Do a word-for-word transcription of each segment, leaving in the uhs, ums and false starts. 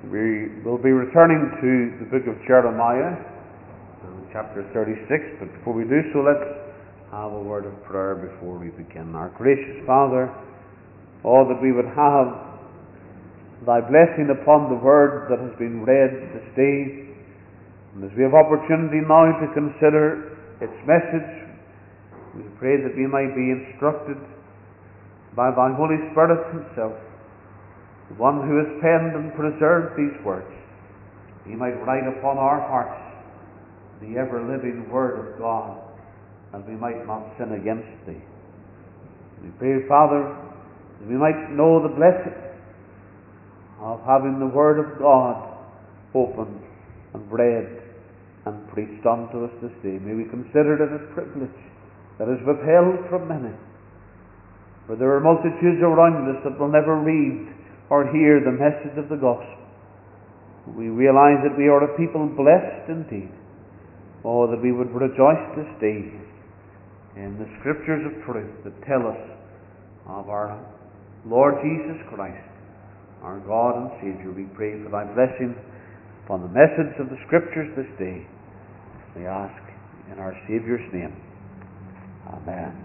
We will be returning to the book of Jeremiah, chapter thirty-six, but before we do so, let's have a word of prayer before we begin. Our gracious Father, all that we would have Thy blessing upon the word that has been read this day, and as we have opportunity now to consider its message, we pray that we might be instructed by Thy Holy Spirit Himself, the one who has penned and preserved these words. He might write upon our hearts the ever-living Word of God, and we might not sin against Thee. We pray, Father, that we might know the blessing of having the Word of God opened and read and preached unto us this day. May we consider it a privilege that is withheld from many. For there are multitudes around us that will never read or hear the message of the gospel. We realize that we are a people blessed indeed. Oh, that we would rejoice this day in the scriptures of truth that tell us of our Lord Jesus Christ, our God and Saviour. We pray for Thy blessing upon the message of the scriptures this day. We ask in our Saviour's name. Amen.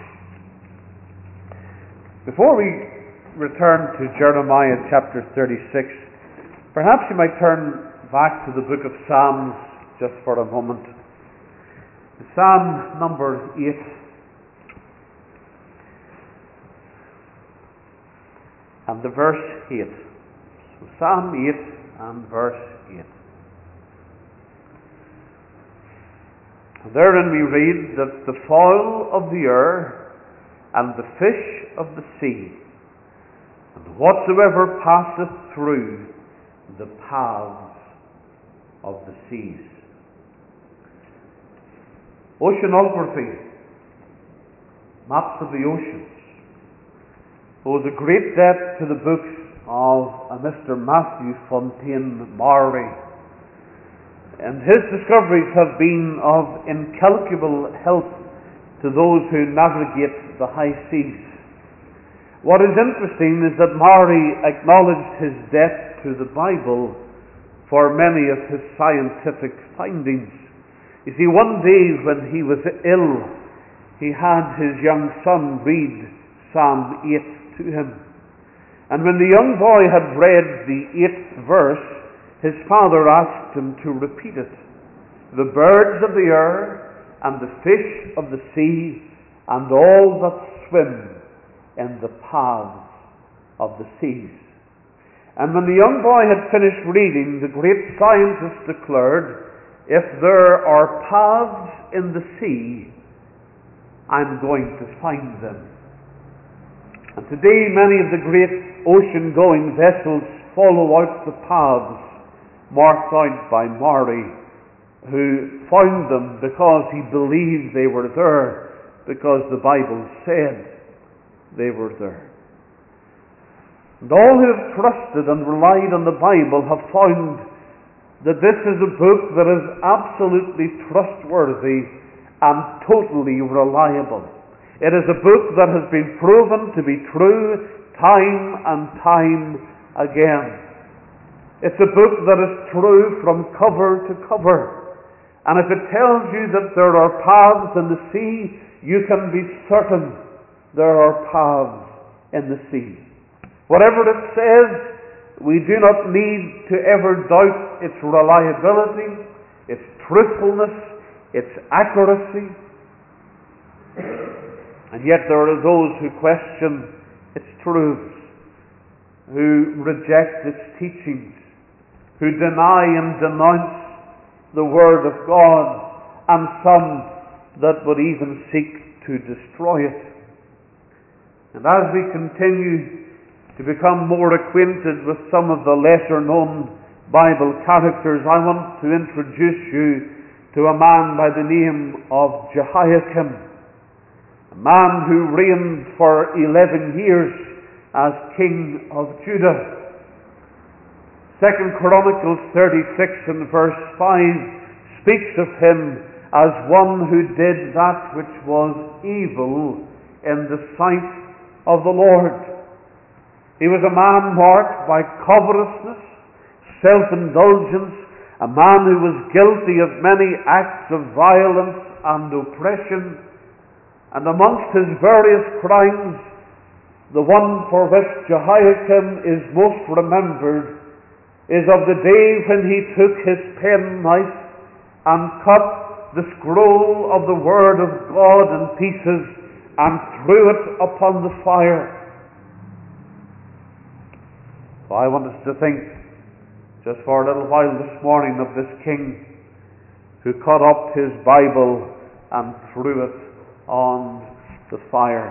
Before we return to Jeremiah chapter thirty-six, perhaps you might turn back to the book of Psalms just for a moment. Psalm number eight. And the verse eight. So Psalm eight and verse eight. And therein we read that the fowl of the air and the fish of the sea and whatsoever passeth through the paths of the seas. Oceanography, maps of the oceans, owes a great debt to the books of a Mister Matthew Fontaine Maury, and his discoveries have been of incalculable help to those who navigate the high seas. What is interesting is that Maury acknowledged his debt to the Bible for many of his scientific findings. You see, one day when he was ill, he had his young son read Psalm eight to him. And when the young boy had read the eighth verse, his father asked him to repeat it. The birds of the air and the fish of the sea and all that swim in the paths of the seas. And when the young boy had finished reading, the great scientist declared, if there are paths in the sea, I'm going to find them. And today many of the great ocean-going vessels follow out the paths marked out by Maury, who found them because he believed they were there, because the Bible said they were there. And all who have trusted and relied on the Bible have found that this is a book that is absolutely trustworthy and totally reliable. It is a book that has been proven to be true time and time again. It's a book that is true from cover to cover. And if it tells you that there are paths in the sea, you can be certain there are paths in the sea. Whatever it says, we do not need to ever doubt its reliability, its truthfulness, its accuracy. And yet there are those who question its truths, who reject its teachings, who deny and denounce the Word of God, and some that would even seek to destroy it. And as we continue to become more acquainted with some of the lesser known Bible characters, I want to introduce you to a man by the name of Jehoiakim, a man who reigned for eleven years as king of Judah. Second Chronicles thirty-six and verse five speaks of him as one who did that which was evil in the sight of the Lord. He was a man marked by covetousness, self-indulgence, a man who was guilty of many acts of violence and oppression, and amongst his various crimes, the one for which Jehoiakim is most remembered is of the day when he took his penknife and cut the scroll of the Word of God in pieces and threw it upon the fire. So I want us to think just for a little while this morning of this king who cut up his Bible and threw it on the fire.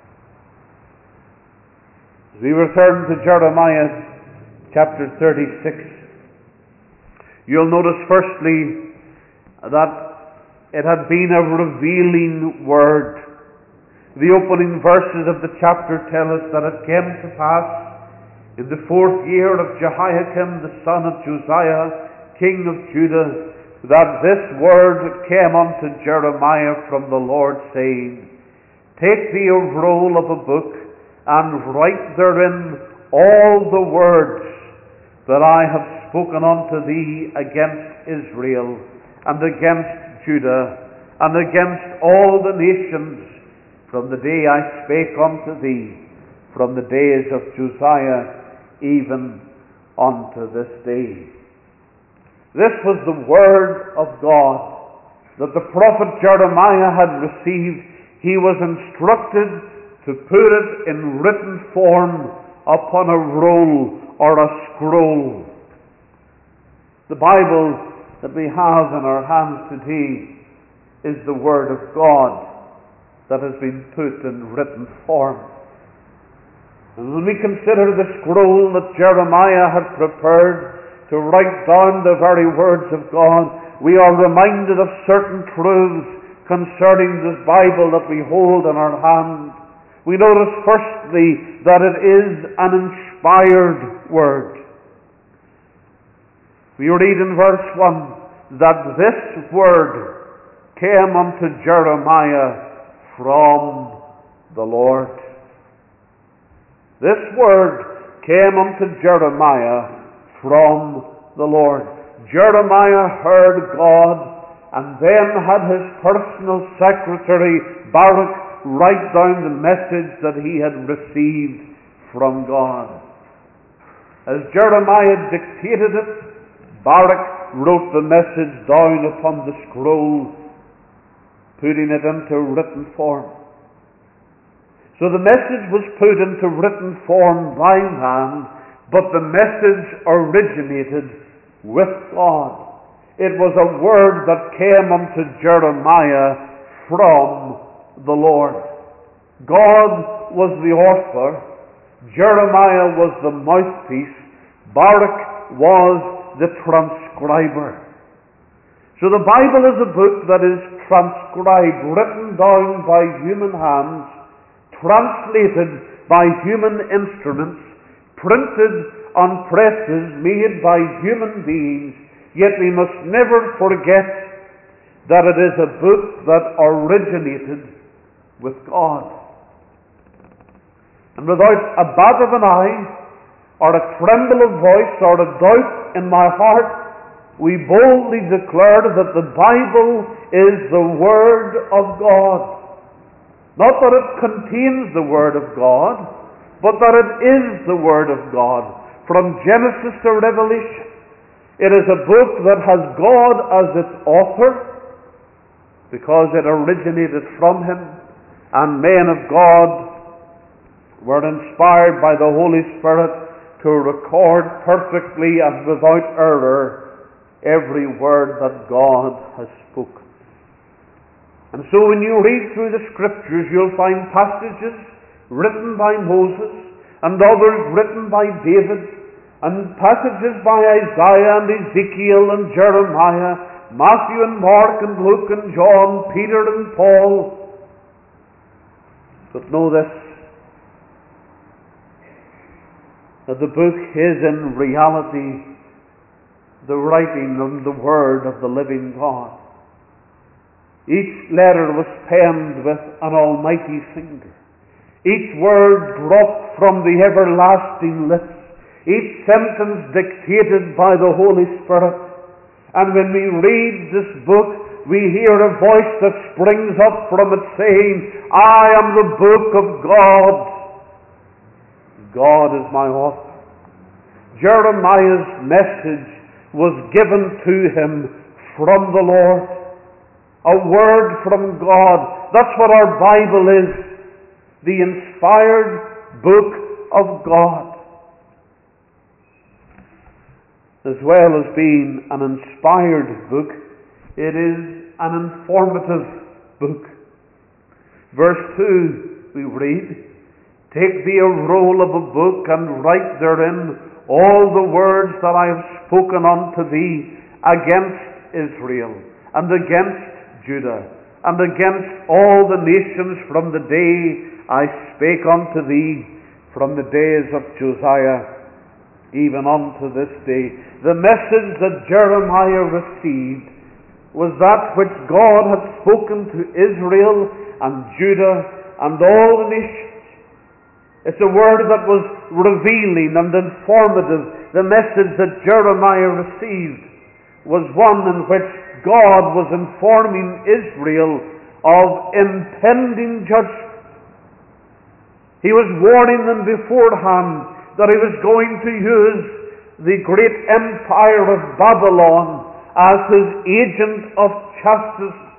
As we return to Jeremiah chapter thirty-six, you'll notice firstly that it had been a revealing word. The opening verses of the chapter tell us that it came to pass in the fourth year of Jehoiakim the son of Josiah, king of Judah, that this word came unto Jeremiah from the Lord, saying, Take thee a roll of a book, and write therein all the words that I have spoken unto thee against Israel, and against Judah, and against all the nations, from the day I spake unto thee, from the days of Josiah, even unto this day. This was the word of God that the prophet Jeremiah had received. He was instructed to put it in written form upon a roll or a scroll. The Bible that we have in our hands today is the Word of God that has been put in written form. And when we consider the scroll that Jeremiah had prepared to write down the very words of God, we are reminded of certain truths concerning this Bible that we hold in our hand. We notice firstly that it is an inspired word. We read in verse one that this word came unto Jeremiah from the Lord. This word came unto Jeremiah from the Lord. Jeremiah heard God and then had his personal secretary Baruch write down the message that he had received from God. As Jeremiah dictated it, Baruch wrote the message down upon the scroll, putting it into written form. So the message was put into written form by man, but the message originated with God. It was a word that came unto Jeremiah from the Lord. God was the author, Jeremiah was the mouthpiece, Baruch was the transcriber. So the Bible is a book that is transcribed, written down by human hands, translated by human instruments, printed on presses made by human beings, yet we must never forget that it is a book that originated with God. And without a bat of an eye, or a tremble of voice, or a doubt in my heart, we boldly declare that the Bible is the Word of God. Not that it contains the Word of God, but that it is the Word of God. From Genesis to Revelation, it is a book that has God as its author, because it originated from Him, and men of God were inspired by the Holy Spirit to record perfectly and without error every word that God has spoken. And so when you read through the Scriptures, you'll find passages written by Moses and others written by David, and passages by Isaiah and Ezekiel and Jeremiah, Matthew and Mark and Luke and John, Peter and Paul. But know this, that the book is in reality the writing and the word of the living God. Each letter was penned with an almighty finger. Each word dropped from the everlasting lips. each sentence dictated by the Holy Spirit. And when we read this book, we hear a voice that springs up from it saying, I am the book of God. God is my author. Jeremiah's message was given to him from the Lord. A word from God. That's what our Bible is. The inspired book of God. As well as being an inspired book, it is an informative book. Verse two, we read, Take thee a roll of a book, and write therein all the words that I have spoken unto thee against Israel, and against Judah, and against all the nations from the day I spake unto thee, from the days of Josiah, even unto this day. The message that Jeremiah received was that which God had spoken to Israel and Judah and all the nations. It's a word that was revealing and informative. The message that Jeremiah received was one in which God was informing Israel of impending judgment. He was warning them beforehand that he was going to use the great empire of Babylon as his agent of chastisement.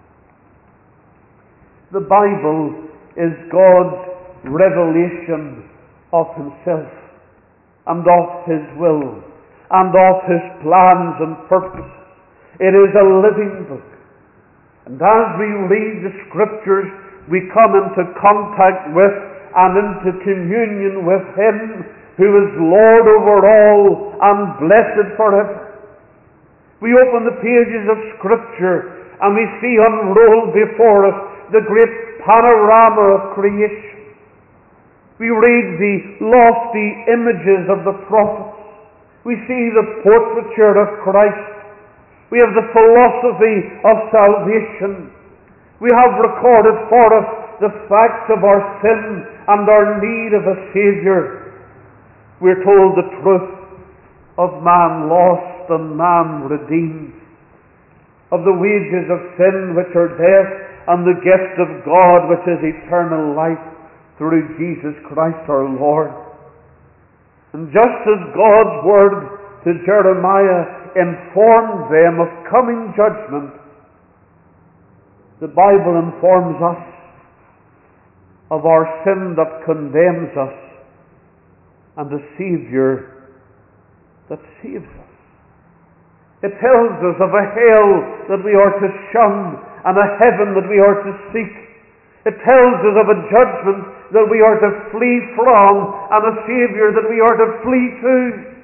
The Bible is God's revelation of himself and of his will and of his plans and purposes. It is a living book. And as we read the Scriptures, we come into contact with and into communion with him who is Lord over all and blessed forever. We open the pages of Scripture and we see unrolled before us the great panorama of creation. We read the lofty images of the prophets. We see the portraiture of Christ. We have the philosophy of salvation. We have recorded for us the facts of our sin and our need of a Saviour. We're told the truth of man lost and man redeemed, of the wages of sin which are death, and the gift of God which is eternal life through Jesus Christ our Lord. And just as God's word to Jeremiah informed them of coming judgment, the Bible informs us of our sin that condemns us and the Saviour that saves us. It tells us of a hell that we are to shun and a heaven that we are to seek. It tells us of a judgment that we are to flee from and a Saviour that we are to flee to.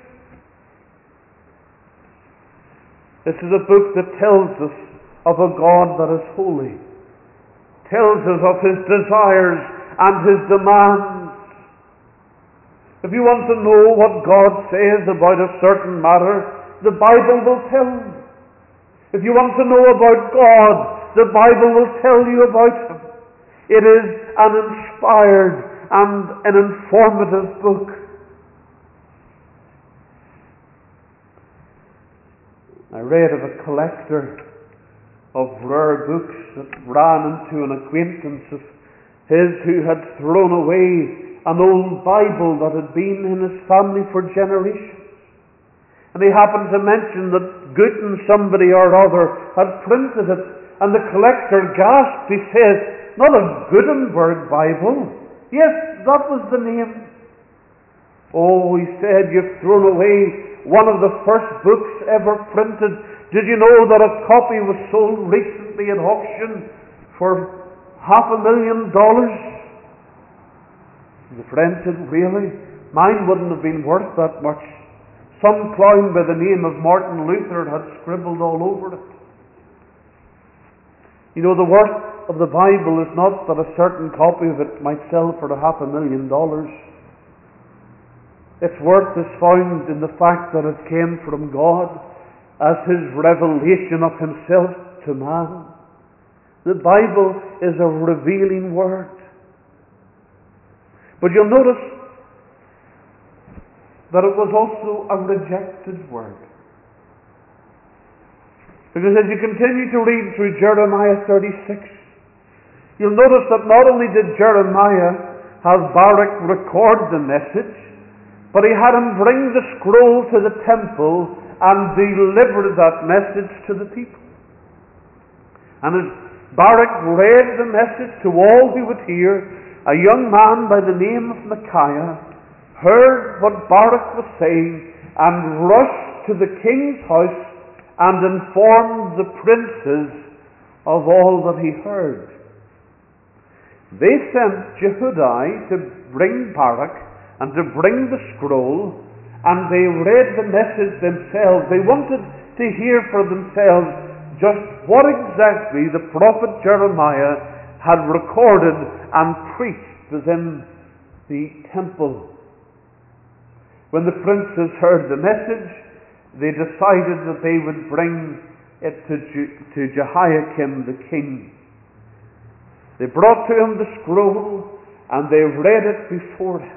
This is a book that tells us of a God that is holy, tells us of his desires and his demands. If you want to know what God says about a certain matter, the Bible will tell you. If you want to know about God, the Bible will tell you about him. It is an inspired and an informative book. I read of a collector of rare books that ran into an acquaintance of his who had thrown away an old Bible that had been in his family for generations. And he happened to mention that Gutten, somebody or other, had printed it, and the collector gasped. He says, "Not a Gutenberg Bible?" "Yes, that was the name." "Oh," he said, "you've thrown away one of the first books ever printed. Did you know that a copy was sold recently at auction for half a million dollars?" The friend said, "Really? Mine wouldn't have been worth that much. Some clown by the name of Martin Luther had scribbled all over it." You know, the worth of the Bible is not that a certain copy of it might sell for a half a million dollars. Its worth is found in the fact that it came from God as his revelation of himself to man. The Bible is a revealing word. But you'll notice that it was also a rejected word. Because as you continue to read through Jeremiah thirty-six, you'll notice that not only did Jeremiah have Baruch record the message, but he had him bring the scroll to the temple and deliver that message to the people. And as Baruch read the message to all who would hear, a young man by the name of Micaiah heard what Baruch was saying and rushed to the king's house and informed the princes of all that he heard. They sent Jehudi to bring Baruch and to bring the scroll, and they read the message themselves. They wanted to hear for themselves just what exactly the prophet Jeremiah had recorded and preached within the temple. When the princes heard the message, they decided that they would bring it to, Je- to Jehoiakim the king. They brought to him the scroll and they read it before him.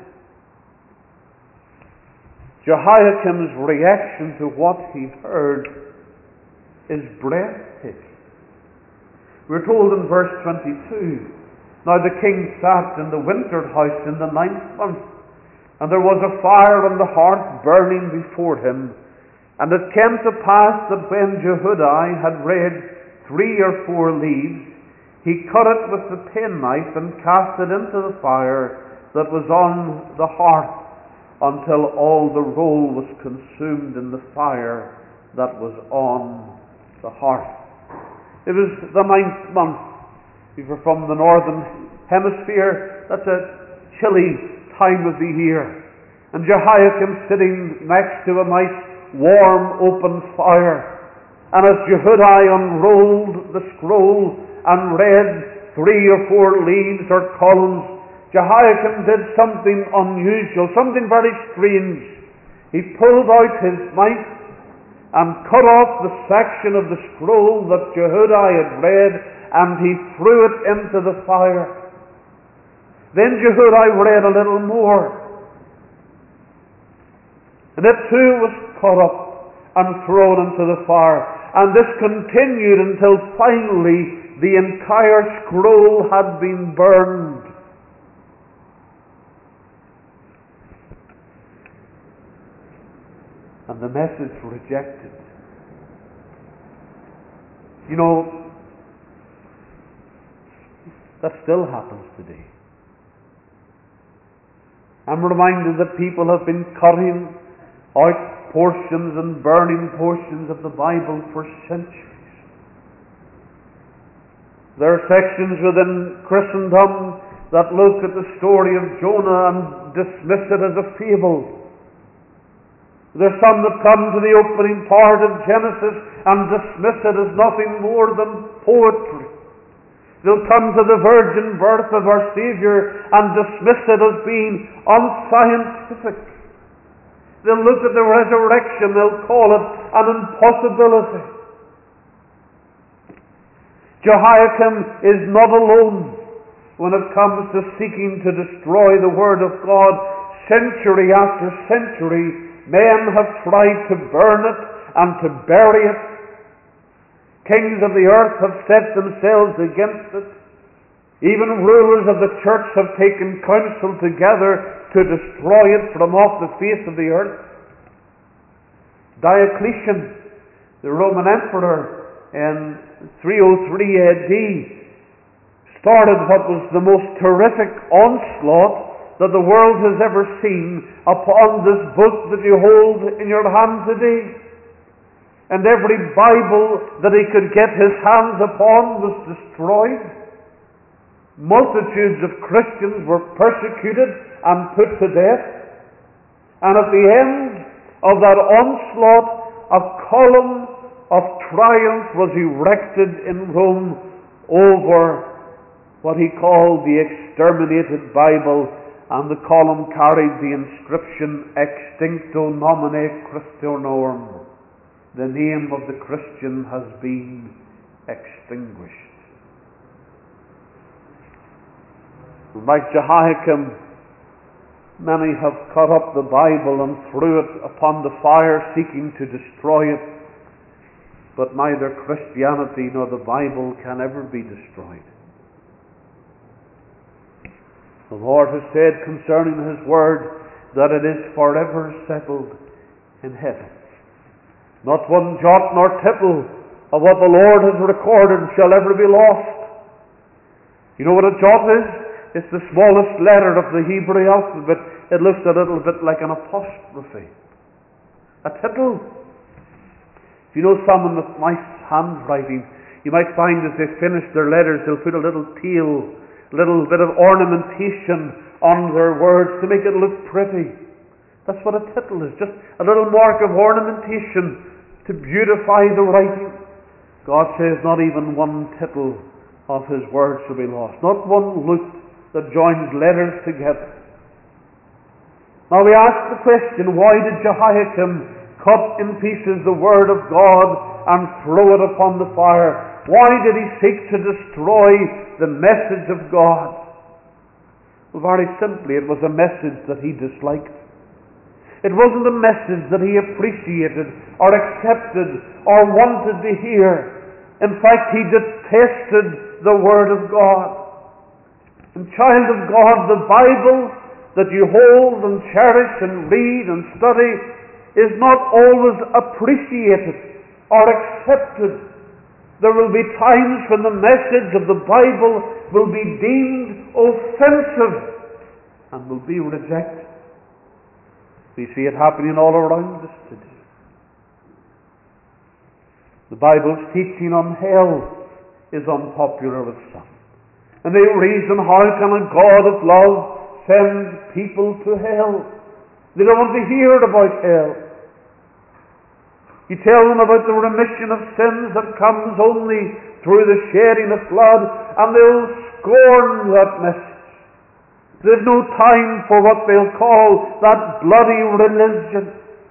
Jehoiakim's reaction to what he heard is breathtaking. We're told in verse twenty-two, "Now the king sat in the winter house in the ninth month, and there was a fire on the hearth burning before him. And it came to pass that when Jehudi had read three or four leaves, he cut it with the penknife and cast it into the fire that was on the hearth, until all the roll was consumed in the fire that was on the hearth." It was the ninth month. If you're from the northern hemisphere, that's a chilly time of the year. And Jehoiakim sitting next to a nice warm open fire. And as Jehudi unrolled the scroll and read three or four leaves or columns, Jehoiakim did something unusual, something very strange. He pulled out his knife and cut off the section of the scroll that Jehudi had read, and he threw it into the fire. Then Jehudi read a little more, and it too was cut up and thrown into the fire. And this continued until finally the entire scroll had been burned. And the message rejected. You know, that still happens today. I'm reminded that people have been cutting out portions and burning portions of the Bible for centuries. There are sections within Christendom that look at the story of Jonah and dismiss it as a fable. There are some that come to the opening part of Genesis and dismiss it as nothing more than poetry. They'll come to the virgin birth of our Savior and dismiss it as being unscientific. They'll look at the resurrection, they'll call it an impossibility. Jehoiakim is not alone when it comes to seeking to destroy the Word of God. Century after century, men have tried to burn it and to bury it. Kings of the earth have set themselves against it. Even rulers of the church have taken counsel together to destroy it from off the face of the earth. Diocletian, the Roman emperor, in three oh three A D, started what was the most terrific onslaught that the world has ever seen upon this book that you hold in your hand today. And every Bible that he could get his hands upon was destroyed. Multitudes of Christians were persecuted and put to death. And at the end of that onslaught, a column of triumph was erected in Rome over what he called the exterminated Bible, and the column carried the inscription Extincto nomine Christianorum. The name of the Christian has been extinguished. Like Jehoiakim, Many have cut up the Bible and threw it upon the fire, seeking to destroy it. But neither Christianity nor the Bible can ever be destroyed. The Lord has said concerning His Word that it is forever settled in heaven. Not one jot nor tittle of what the Lord has recorded shall ever be lost. You know what a jot is? It's the smallest letter of the Hebrew alphabet. It looks a little bit like an apostrophe. A tittle. If you know someone with nice handwriting, you might find as they finish their letters, they'll put a little tail, a little bit of ornamentation on their words to make it look pretty. That's what a tittle is, just a little mark of ornamentation to beautify the writing. God says not even one tittle of His word shall be lost. Not one loop that joins letters together. Now we ask the question, why did Jehoiakim cut in pieces the word of God and throw it upon the fire? Why did he seek to destroy the message of God? Well, very simply, it was a message that he disliked. It wasn't a message that he appreciated or accepted or wanted to hear. In fact, he detested the Word of God. And child of God, the Bible that you hold and cherish and read and study is not always appreciated or accepted. There will be times when the message of the Bible will be deemed offensive and will be rejected. We see it happening all around us today. The Bible's teaching on hell is unpopular with some. And they reason, how can a God of love send people to hell? They don't want to hear about hell. You tell them about the remission of sins that comes only through the shedding of blood, and they'll scorn that message. There's no time for what they'll call that bloody religion.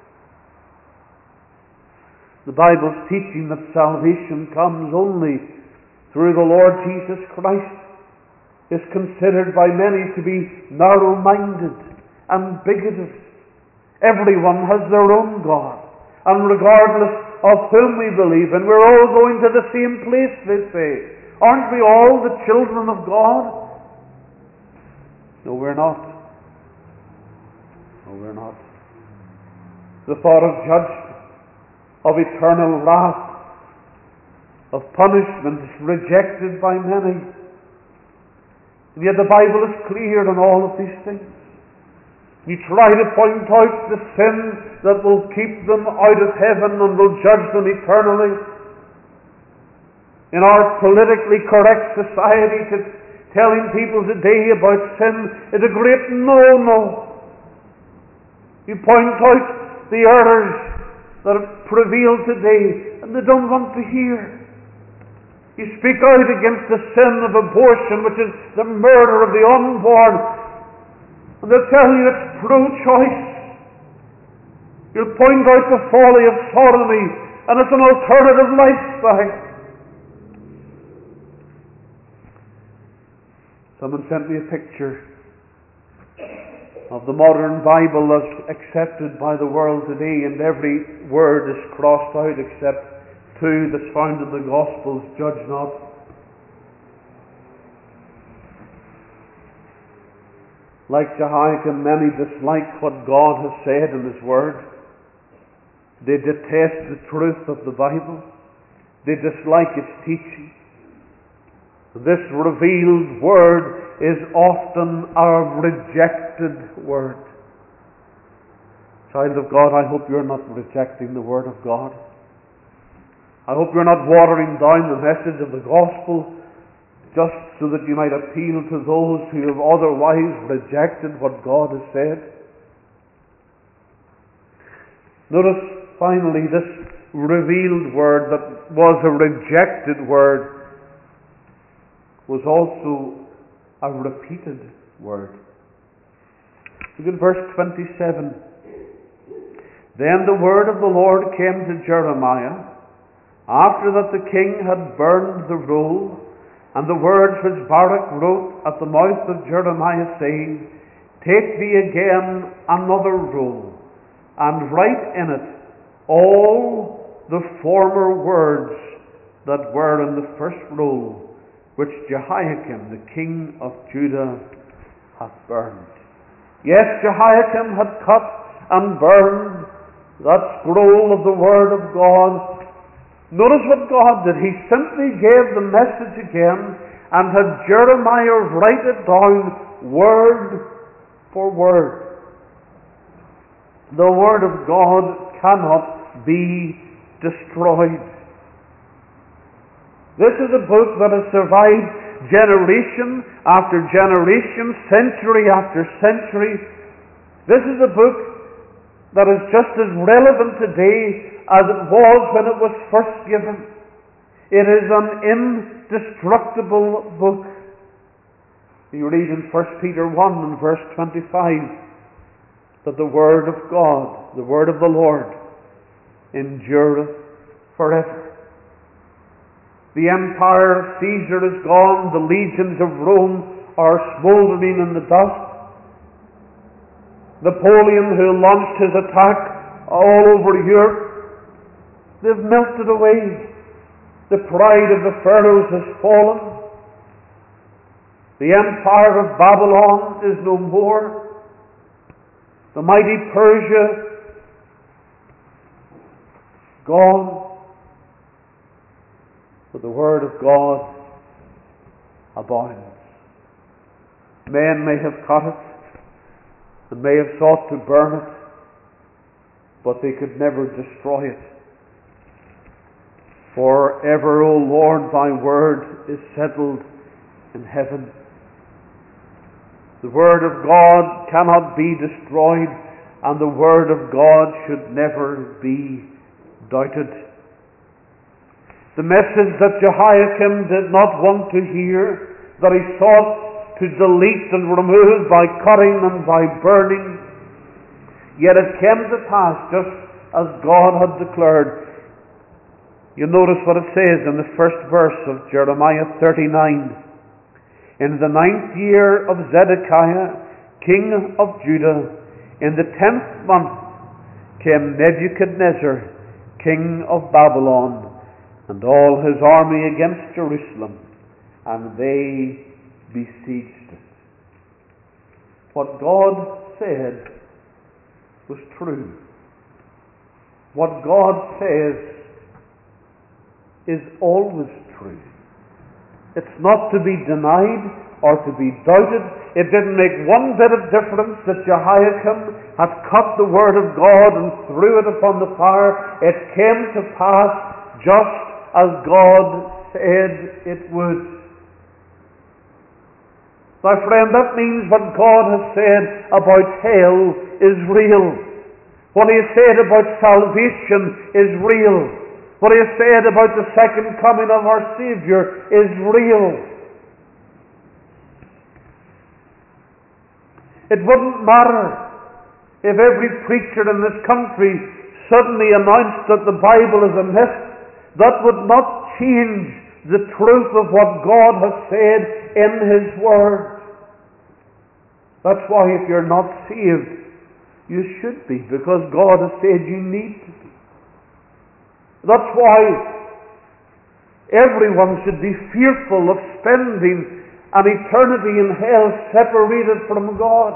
The Bible's teaching that salvation comes only through the Lord Jesus Christ is considered by many to be narrow-minded and bigoted. Everyone has their own God, and regardless of whom we believe in, we're all going to the same place, they say. Aren't we all the children of God? No, we're not. No, we're not. The thought of judgment, of eternal wrath, of punishment is rejected by many. And yet the Bible is clear on all of these things. You try to point out the sin that will keep them out of heaven and will judge them eternally. In our politically correct society, to telling people today about sin is a great no-no. You point out the errors that prevail today, and they don't want to hear. You speak out against the sin of abortion, which is the murder of the unborn, and they'll tell you it's pro-choice. You'll point out the folly of sodomy, and it's an alternative lifestyle. Someone sent me a picture of the modern Bible as accepted by the world today, and every word is crossed out except two that's found in the Gospels: judge not. Like Jehoiakim, many dislike what God has said in His Word. They detest the truth of the Bible. They dislike its teaching. This revealed Word is often a rejected Word. Child of God, I hope you're not rejecting the Word of God. I hope you're not watering down the message of the gospel just so that you might appeal to those who have otherwise rejected what God has said. Notice finally this revealed word that was a rejected word was also a repeated word. Look at verse twenty-seven. Then the word of the Lord came to Jeremiah, after that the king had burned the roll, and the words which Baruch wrote at the mouth of Jeremiah, saying, take thee again another roll, and write in it all the former words that were in the first roll, which Jehoiakim the king of Judah hath burned. Yes, Jehoiakim had cut and burned that scroll of the Word of God. Notice what God did. He simply gave the message again and had Jeremiah write it down word for word. The Word of God cannot be destroyed. This is a book that has survived generation after generation, century after century. This is a book that is just as relevant today as it was when it was first given. It is an indestructible book. You read in First Peter one and verse twenty-five that the Word of God, the Word of the Lord, endureth forever. The empire of Caesar is gone, the legions of Rome are smouldering in the dust. Napoleon, who launched his attack all over Europe, they've melted away. The pride of the pharaohs has fallen. The empire of Babylon is no more. The mighty Persia, gone. But the Word of God abounds. Men may have cut it, and may have sought to burn it, but they could never destroy it. Forever, O Lord, thy word is settled in heaven. The Word of God cannot be destroyed, and the Word of God should never be doubted. The message that Jehoiakim did not want to hear, that he sought to delete and remove by cutting and by burning, yet it came to pass just as God had declared. You notice what it says in the first verse of Jeremiah thirty-nine. In the ninth year of Zedekiah, king of Judah, in the tenth month, came Nebuchadnezzar, king of Babylon, and all his army against Jerusalem, and they besieged it. What God said was true. What God says is always true. It's not to be denied or to be doubted. It didn't make one bit of difference that Jehoiakim had cut the Word of God and threw it upon the fire. It came to pass just as God said it would. My friend, that means what God has said about hell is real. What He has said about salvation is real. What He has said about the second coming of our Savior is real. It wouldn't matter if every preacher in this country suddenly announced that the Bible is a myth. That would not change the truth of what God has said in His Word. That's why if you're not saved, you should be, because God has said you need to be. That's why everyone should be fearful of spending an eternity in hell separated from God.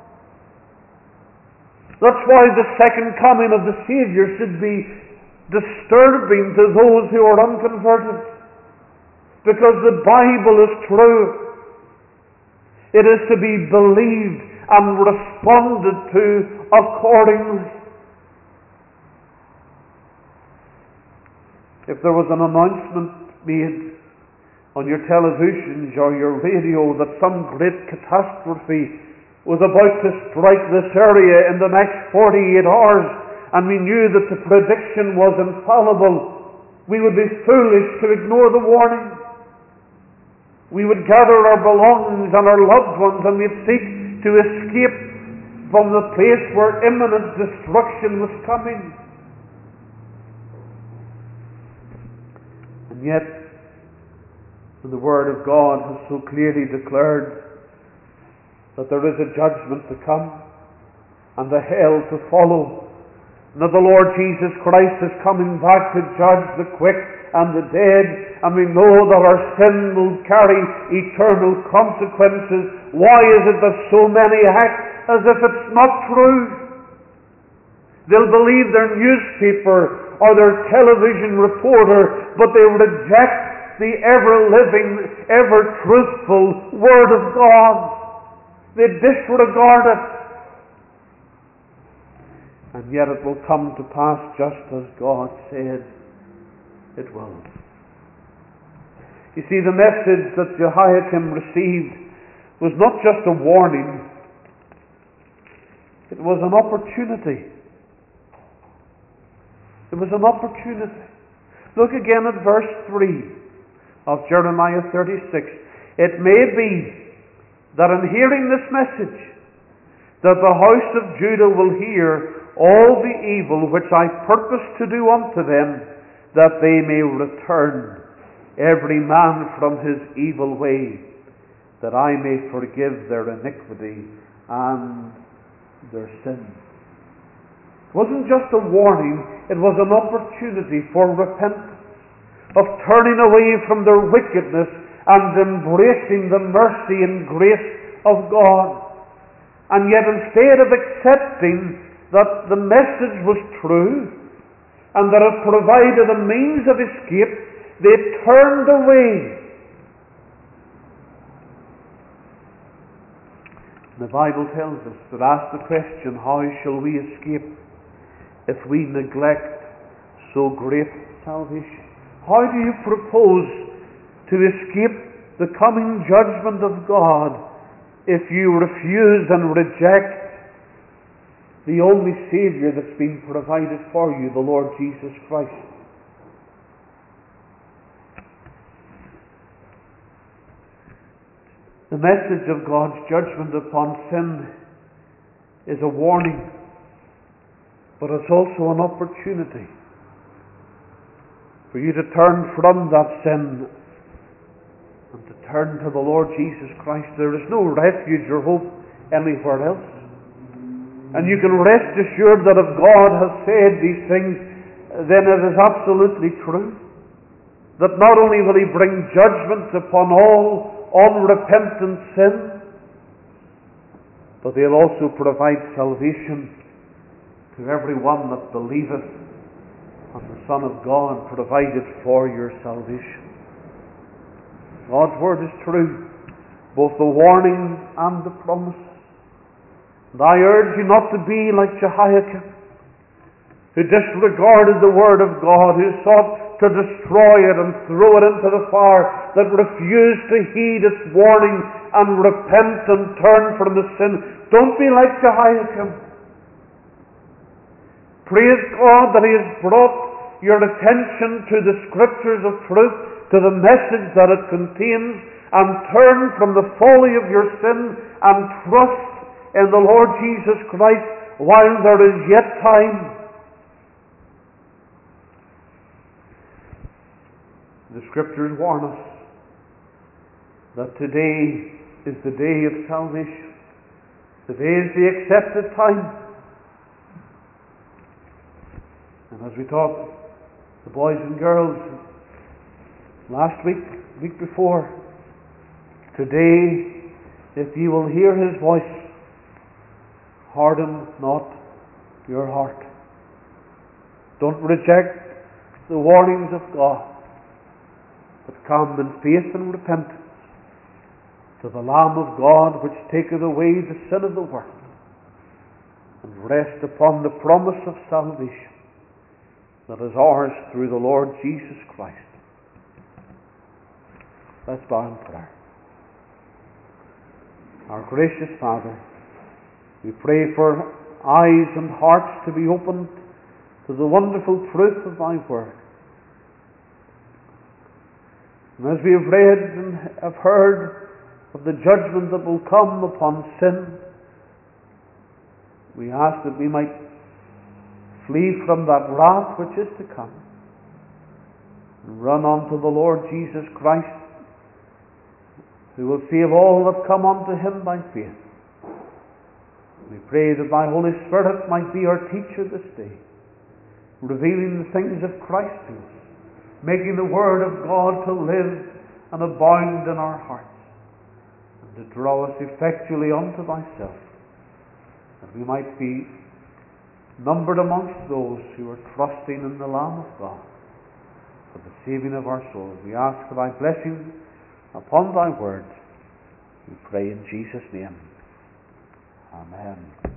That's why the second coming of the Savior should be disturbing to those who are unconverted. Because the Bible is true. It is to be believed and responded to accordingly. If there was an announcement made on your televisions or your radio that some great catastrophe was about to strike this area in the next forty-eight hours, and we knew that the prediction was infallible, we would be foolish to ignore the warning. We would gather our belongings and our loved ones, and we'd seek to escape from the place where imminent destruction was coming. And yet, when the Word of God has so clearly declared that there is a judgment to come and a hell to follow, and that the Lord Jesus Christ is coming back to judge the quick and the dead, and we know that our sin will carry eternal consequences. Why is it that so many act as if it's not true? They'll believe their newspaper or their television reporter, but they reject the ever-living, ever-truthful Word of God. They disregard it. And yet it will come to pass just as God said it will. You see, the message that Jehoiakim received was not just a warning, it was an opportunity. It was an opportunity. Look again at verse three of Jeremiah thirty-six. It may be that in hearing this message, that the house of Judah will hear all the evil which I purpose to do unto them, that they may return every man from his evil way, that I may forgive their iniquity and their sin. It wasn't just a warning, it was an opportunity for repentance, of turning away from their wickedness and embracing the mercy and grace of God. And yet instead of accepting that the message was true and that it provided a means of escape, they turned away. The Bible tells us that ask the question, how shall we escape if we neglect so great salvation? How do you propose to escape the coming judgment of God if you refuse and reject the only Saviour that's been provided for you, the Lord Jesus Christ? The message of God's judgment upon sin is a warning, but it's also an opportunity for you to turn from that sin and to turn to the Lord Jesus Christ. There is no refuge or hope anywhere else. And you can rest assured that if God has said these things, then it is absolutely true. That not only will He bring judgment upon all unrepentant sin, but He'll also provide salvation to every one that believeth, and the Son of God provided for your salvation. God's Word is true, both the warning and the promise. And I urge you not to be like Jehoiakim, who disregarded the Word of God, who sought to destroy it and throw it into the fire, that refused to heed its warning and repent and turn from the sin. Don't be like Jehoiakim. Praise God that He has brought your attention to the Scriptures of truth, to the message that it contains, and turn from the folly of your sin and trust in the Lord Jesus Christ while there is yet time. The Scriptures warn us that today is the day of salvation. Today is the accepted time. And as we talked, the boys and girls, last week, week before, today, if you will hear His voice, harden not your heart. Don't reject the warnings of God, but come in faith and repentance to the Lamb of God, which taketh away the sin of the world, and rest upon the promise of salvation that is ours through the Lord Jesus Christ. Let's bow in prayer. Our gracious Father, we pray for eyes and hearts to be opened to the wonderful truth of Thy Word. And as we have read and have heard of the judgment that will come upon sin, we ask that we might flee from that wrath which is to come and run unto the Lord Jesus Christ, who will save all that come unto Him by faith. We pray that thy Holy Spirit might be our teacher this day, revealing the things of Christ to us, making the Word of God to live and abound in our hearts, and to draw us effectually unto thyself, that we might be numbered amongst those who are trusting in the Lamb of God for the saving of our souls. We ask for thy blessing upon thy word. We pray in Jesus' name. Amen.